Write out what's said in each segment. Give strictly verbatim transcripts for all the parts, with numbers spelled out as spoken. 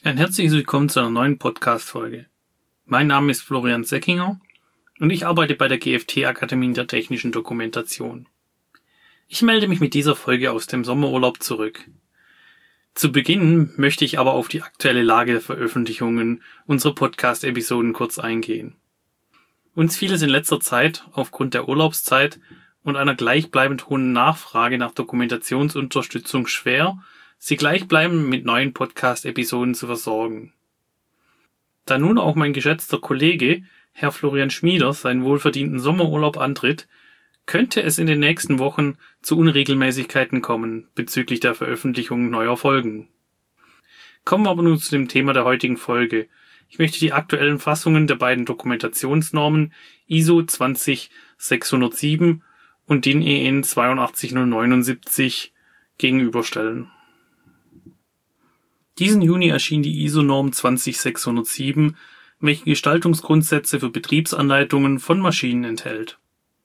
Ein herzliches Willkommen zu einer neuen Podcast-Folge. Mein Name ist Florian Seckinger und ich arbeite bei der G F T-Akademie der Technischen Dokumentation. Ich melde mich mit dieser Folge aus dem Sommerurlaub zurück. Zu Beginn möchte ich aber auf die aktuelle Lage der Veröffentlichungen unserer Podcast-Episoden kurz eingehen. Uns fiel es in letzter Zeit aufgrund der Urlaubszeit und einer gleichbleibend hohen Nachfrage nach Dokumentationsunterstützung schwer, sie gleichbleibend mit neuen Podcast-Episoden zu versorgen. Da nun auch mein geschätzter Kollege, Herr Florian Schmieder, seinen wohlverdienten Sommerurlaub antritt, könnte es in den nächsten Wochen zu Unregelmäßigkeiten kommen bezüglich der Veröffentlichung neuer Folgen. Kommen wir aber nun zu dem Thema der heutigen Folge. Ich möchte die aktuellen Fassungen der beiden Dokumentationsnormen I S O zwanzig sechshundertsieben und D I N E N acht zwei null neun gegenüberstellen. Diesen Juni erschien die I S O-Norm zwanzig sechshundertsieben, welche Gestaltungsgrundsätze für Betriebsanleitungen von Maschinen enthält.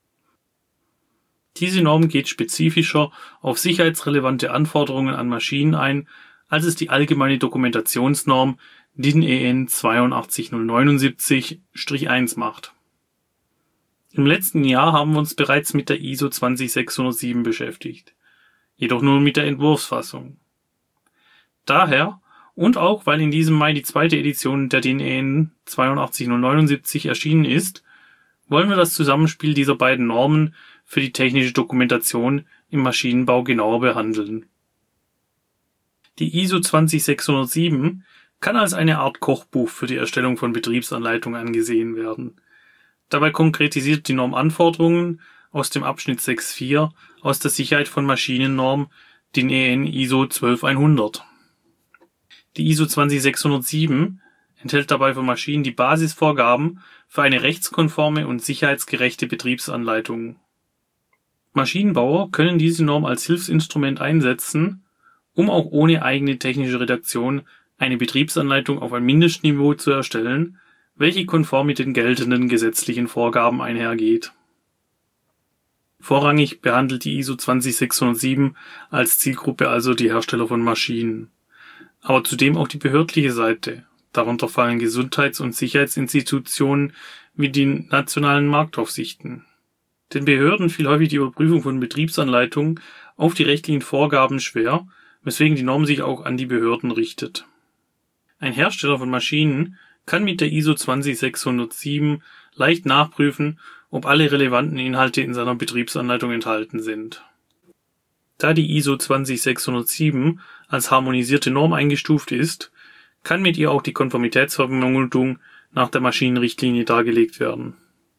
Diese Norm geht spezifischer auf sicherheitsrelevante Anforderungen an Maschinen ein, als es die allgemeine Dokumentationsnorm D I N E N acht zwei null neun eins macht. Im letzten Jahr haben wir uns bereits mit der I S O zwanzig sechshundertsieben beschäftigt, jedoch nur mit der Entwurfsfassung. Daher, und auch weil in diesem Mai die zweite Edition der D I N E N acht zwei null neun erschienen ist, wollen wir das Zusammenspiel dieser beiden Normen für die technische Dokumentation im Maschinenbau genauer behandeln. Die I S O zwanzig sechshundertsieben kann als eine Art Kochbuch für die Erstellung von Betriebsanleitungen angesehen werden. Dabei konkretisiert die Norm Anforderungen aus dem Abschnitt sechs Punkt vier aus der Sicherheit von Maschinennorm D I N E N I S O zwölf hundert. Die I S O zwanzig sechshundertsieben enthält dabei für Maschinen die Basisvorgaben für eine rechtskonforme und sicherheitsgerechte Betriebsanleitung. Maschinenbauer können diese Norm als Hilfsinstrument einsetzen, um auch ohne eigene technische Redaktion eine Betriebsanleitung auf ein Mindestniveau zu erstellen, welche konform mit den geltenden gesetzlichen Vorgaben einhergeht. Vorrangig behandelt die I S O zwanzig sechshundertsieben als Zielgruppe also die Hersteller von Maschinen, aber zudem auch die behördliche Seite. Darunter fallen Gesundheits- und Sicherheitsinstitutionen wie die nationalen Marktaufsichten. Den Behörden fiel häufig die Überprüfung von Betriebsanleitungen auf die rechtlichen Vorgaben schwer, weswegen die Norm sich auch an die Behörden richtet. Ein Hersteller von Maschinen kann mit der I S O zwanzig sechshundertsieben leicht nachprüfen, ob alle relevanten Inhalte in seiner Betriebsanleitung enthalten sind. Da die I S O zwanzig sechshundertsieben als harmonisierte Norm eingestuft ist, kann mit ihr auch die Konformitätsvermutung nach der Maschinenrichtlinie dargelegt werden.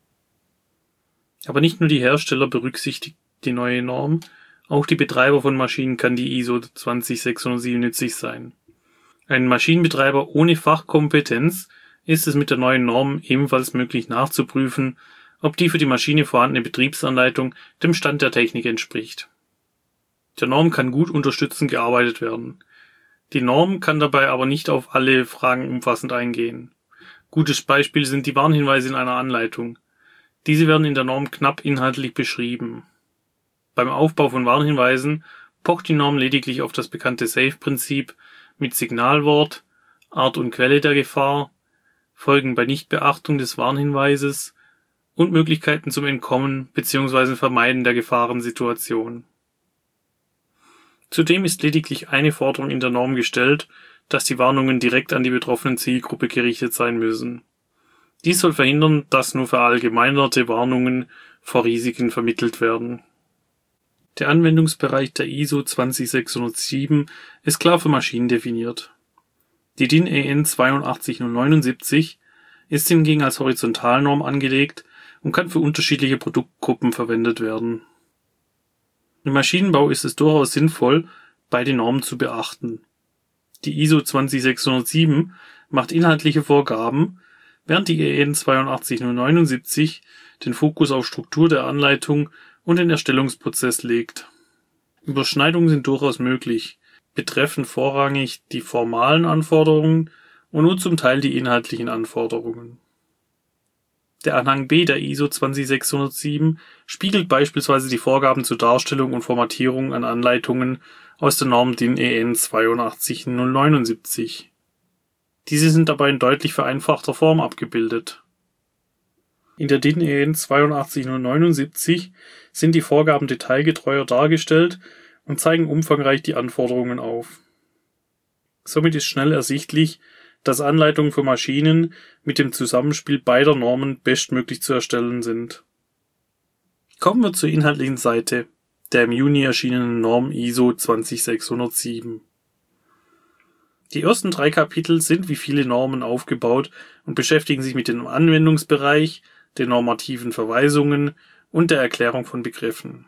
Aber nicht nur die Hersteller berücksichtigt die neue Norm, auch die Betreiber von Maschinen kann die I S O zwanzig sechshundertsieben nützlich sein. Ein Maschinenbetreiber ohne Fachkompetenz ist es mit der neuen Norm ebenfalls möglich nachzuprüfen, ob die für die Maschine vorhandene Betriebsanleitung dem Stand der Technik entspricht. Der Norm kann gut unterstützend gearbeitet werden. Die Norm kann dabei aber nicht auf alle Fragen umfassend eingehen. Gutes Beispiel sind die Warnhinweise in einer Anleitung. Diese werden in der Norm knapp inhaltlich beschrieben. Beim Aufbau von Warnhinweisen pocht die Norm lediglich auf das bekannte Safe-Prinzip mit Signalwort, Art und Quelle der Gefahr, Folgen bei Nichtbeachtung des Warnhinweises und Möglichkeiten zum Entkommen bzw. Vermeiden der Gefahrensituation. Zudem ist lediglich eine Forderung in der Norm gestellt, dass die Warnungen direkt an die betroffenen Zielgruppe gerichtet sein müssen. Dies soll verhindern, dass nur verallgemeinerte Warnungen vor Risiken vermittelt werden. Der Anwendungsbereich der I S O zwanzig sechshundertsieben ist klar für Maschinen definiert. Die D I N E N acht zwei null neun ist hingegen als Horizontalnorm angelegt und kann für unterschiedliche Produktgruppen verwendet werden. Im Maschinenbau ist es durchaus sinnvoll, beide Normen zu beachten. Die I S O zwanzig sechshundertsieben macht inhaltliche Vorgaben, während die E N acht zwei null neun den Fokus auf Struktur der Anleitung und den Erstellungsprozess legt. Überschneidungen sind durchaus möglich, betreffen vorrangig die formalen Anforderungen und nur zum Teil die inhaltlichen Anforderungen. Der Anhang B der I S O zwanzig sechshundertsieben spiegelt beispielsweise die Vorgaben zur Darstellung und Formatierung an Anleitungen aus der Norm D I N E N acht zwei null neun. Diese sind dabei in deutlich vereinfachter Form abgebildet. In der D I N E N acht zwei null neun sieben sind die Vorgaben detailgetreuer dargestellt und zeigen umfangreich die Anforderungen auf. Somit ist schnell ersichtlich, dass Anleitungen für Maschinen mit dem Zusammenspiel beider Normen bestmöglich zu erstellen sind. Kommen wir zur inhaltlichen Seite der im Juni erschienenen Norm I S O zwanzigsechshundertsieben. Die ersten drei Kapitel sind wie viele Normen aufgebaut und beschäftigen sich mit dem Anwendungsbereich, den normativen Verweisungen und der Erklärung von Begriffen.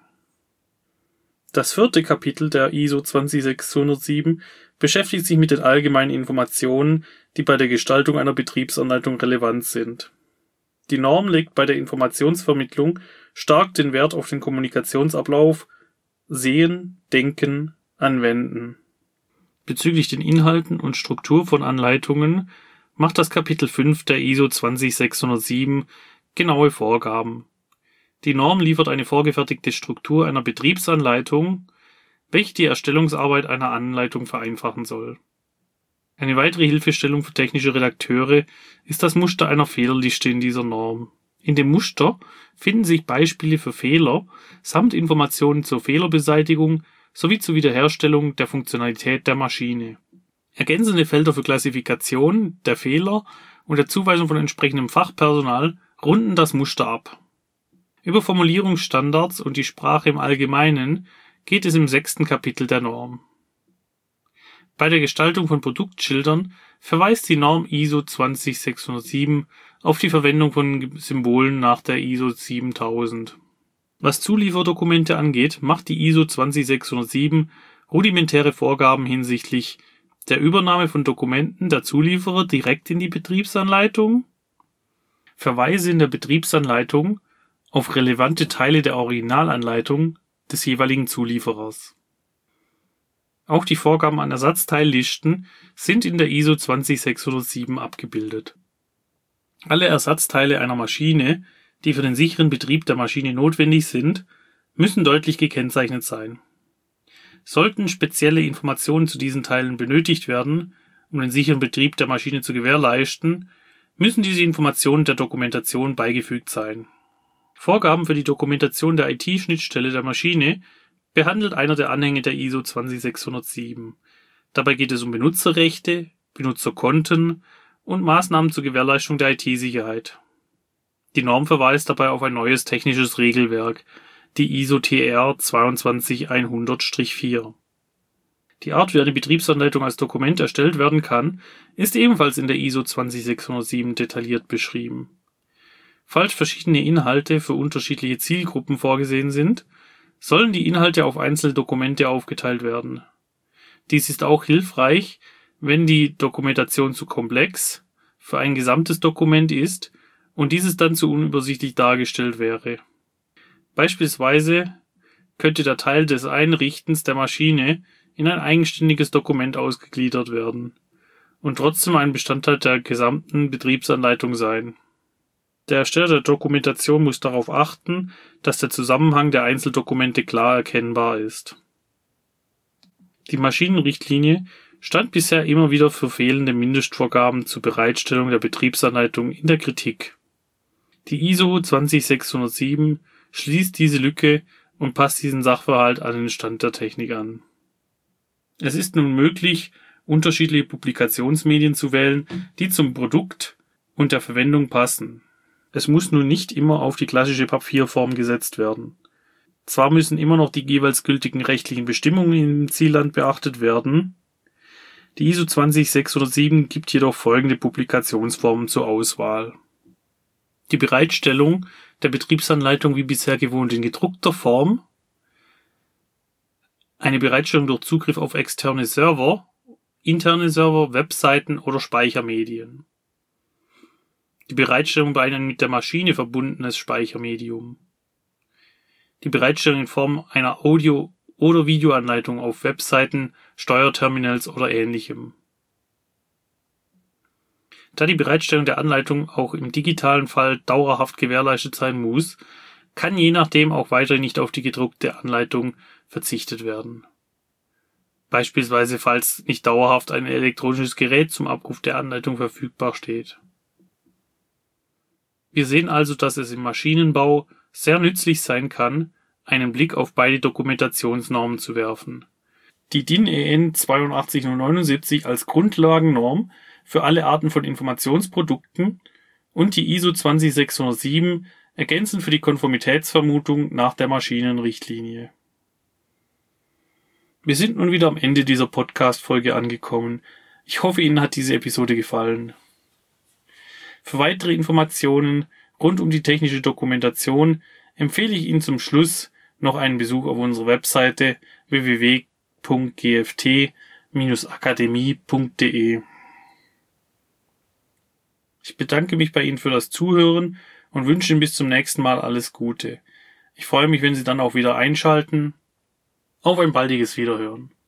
Das vierte Kapitel der I S O zwanzigsechshundertsieben beschäftigt sich mit den allgemeinen Informationen, die bei der Gestaltung einer Betriebsanleitung relevant sind. Die Norm legt bei der Informationsvermittlung stark den Wert auf den Kommunikationsablauf Sehen, Denken, Anwenden. Bezüglich den Inhalten und Struktur von Anleitungen macht das Kapitel fünf der I S O zwanzigsechshundertsieben genaue Vorgaben. Die Norm liefert eine vorgefertigte Struktur einer Betriebsanleitung, welche die Erstellungsarbeit einer Anleitung vereinfachen soll. Eine weitere Hilfestellung für technische Redakteure ist das Muster einer Fehlerliste in dieser Norm. In dem Muster finden sich Beispiele für Fehler samt Informationen zur Fehlerbeseitigung sowie zur Wiederherstellung der Funktionalität der Maschine. Ergänzende Felder für Klassifikation der Fehler und der Zuweisung von entsprechendem Fachpersonal runden das Muster ab. Über Formulierungsstandards und die Sprache im Allgemeinen geht es im sechsten Kapitel der Norm. Bei der Gestaltung von Produktschildern verweist die Norm I S O zwanzigsechshundertsieben auf die Verwendung von Symbolen nach der I S O siebentausend. Was Zulieferdokumente angeht, macht die I S O zwanzigsechshundertsieben rudimentäre Vorgaben hinsichtlich der Übernahme von Dokumenten der Zulieferer direkt in die Betriebsanleitung, Verweise in der Betriebsanleitung auf relevante Teile der Originalanleitung des jeweiligen Zulieferers. Auch die Vorgaben an Ersatzteillisten sind in der I S O zwanzigsechshundertsieben abgebildet. Alle Ersatzteile einer Maschine, die für den sicheren Betrieb der Maschine notwendig sind, müssen deutlich gekennzeichnet sein. Sollten spezielle Informationen zu diesen Teilen benötigt werden, um den sicheren Betrieb der Maschine zu gewährleisten, müssen diese Informationen der Dokumentation beigefügt sein. Vorgaben für die Dokumentation der I T-Schnittstelle der Maschine behandelt einer der Anhänge der I S O zwanzigsechshundertsieben. Dabei geht es um Benutzerrechte, Benutzerkonten und Maßnahmen zur Gewährleistung der I T-Sicherheit. Die Norm verweist dabei auf ein neues technisches Regelwerk, die I S O T R zwei zwei eins null null vier. Die Art, wie eine Betriebsanleitung als Dokument erstellt werden kann, ist ebenfalls in der I S O zwanzigsechshundertsieben detailliert beschrieben. Falls verschiedene Inhalte für unterschiedliche Zielgruppen vorgesehen sind, sollen die Inhalte auf einzelne Dokumente aufgeteilt werden. Dies ist auch hilfreich, wenn die Dokumentation zu komplex für ein gesamtes Dokument ist und dieses dann zu unübersichtlich dargestellt wäre. Beispielsweise könnte der Teil des Einrichtens der Maschine in ein eigenständiges Dokument ausgegliedert werden und trotzdem ein Bestandteil der gesamten Betriebsanleitung sein. Der Ersteller der Dokumentation muss darauf achten, dass der Zusammenhang der Einzeldokumente klar erkennbar ist. Die Maschinenrichtlinie stand bisher immer wieder für fehlende Mindestvorgaben zur Bereitstellung der Betriebsanleitung in der Kritik. Die I S O zwanzigsechshundertsieben schließt diese Lücke und passt diesen Sachverhalt an den Stand der Technik an. Es ist nun möglich, unterschiedliche Publikationsmedien zu wählen, die zum Produkt und der Verwendung passen. Es muss nun nicht immer auf die klassische Papierform gesetzt werden. Zwar müssen immer noch die jeweils gültigen rechtlichen Bestimmungen im Zielland beachtet werden, die I S O zwanzigsechshundertsieben gibt jedoch folgende Publikationsformen zur Auswahl. Die Bereitstellung der Betriebsanleitung wie bisher gewohnt in gedruckter Form, eine Bereitstellung durch Zugriff auf externe Server, interne Server, Webseiten oder Speichermedien. Die Bereitstellung bei einem mit der Maschine verbundenes Speichermedium. Die Bereitstellung in Form einer Audio- oder Videoanleitung auf Webseiten, Steuerterminals oder ähnlichem. Da die Bereitstellung der Anleitung auch im digitalen Fall dauerhaft gewährleistet sein muss, kann je nachdem auch weiterhin nicht auf die gedruckte Anleitung verzichtet werden. beispielsweise falls nicht dauerhaft ein elektronisches Gerät zum Abruf der Anleitung verfügbar steht. Wir sehen also, dass es im Maschinenbau sehr nützlich sein kann, einen Blick auf beide Dokumentationsnormen zu werfen. Die D I N E N acht zwei null neun sieben als Grundlagennorm für alle Arten von Informationsprodukten und die I S O zwanzig sechshundertsieben ergänzen für die Konformitätsvermutung nach der Maschinenrichtlinie. Wir sind nun wieder am Ende dieser Podcast-Folge angekommen. Ich hoffe, Ihnen hat diese Episode gefallen. Für weitere Informationen rund um die technische Dokumentation empfehle ich Ihnen zum Schluss noch einen Besuch auf unserer Webseite w w w punkt g f t Bindestrich akademie punkt d e. Ich bedanke mich bei Ihnen für das Zuhören und wünsche Ihnen bis zum nächsten Mal alles Gute. Ich freue mich, wenn Sie dann auch wieder einschalten. Auf ein baldiges Wiederhören.